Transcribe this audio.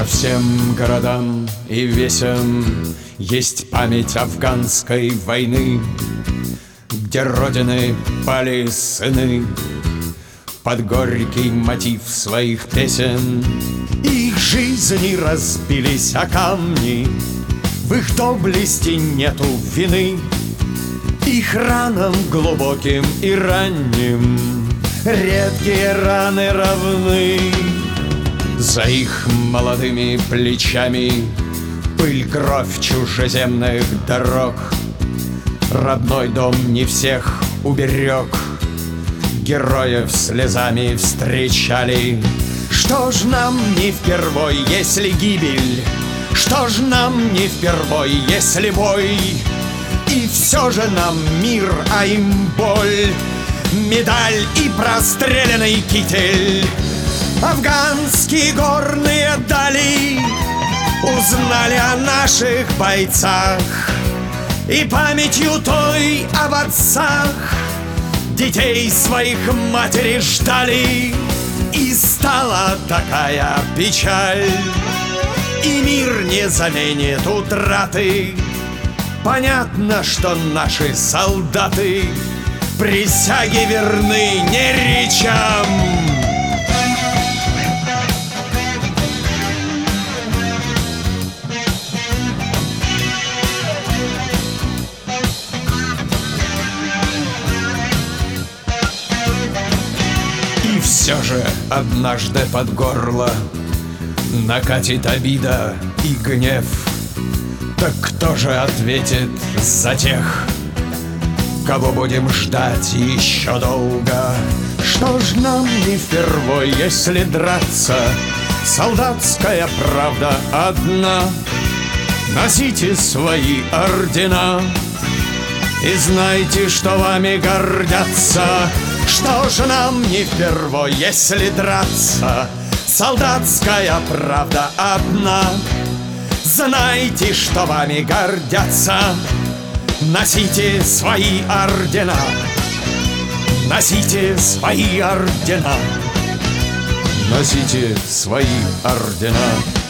По всем городам и весям есть память афганской войны, где родины пали сыны под горький мотив своих песен. Их жизни разбились о камни, в их доблести нету вины. Их ранам глубоким и ранним редкие раны равны. За их молодыми плечами пыль, кровь чужеземных дорог. Родной дом не всех уберег, героев слезами встречали. Что ж нам не впервой, если гибель? Что ж нам не впервой, если бой? И все же нам мир, а им боль, медаль и простреленный китель. Афганские горные дали узнали о наших бойцах, и памятью той об отцах детей своих матери ждали. И стала такая печаль, и мир не заменит утраты. Понятно, что наши солдаты присяге верны не речам. И все же однажды под горло накатит обида и гнев. Так кто же ответит за тех, кого будем ждать еще долго? Что ж нам не впервой, если драться? Солдатская правда одна. Носите свои ордена и знайте, что вами гордятся. Что ж нам не впервой, если драться? Солдатская правда одна. Знайте, что вами гордятся. Носите свои ордена. Носите свои ордена. Носите свои ордена.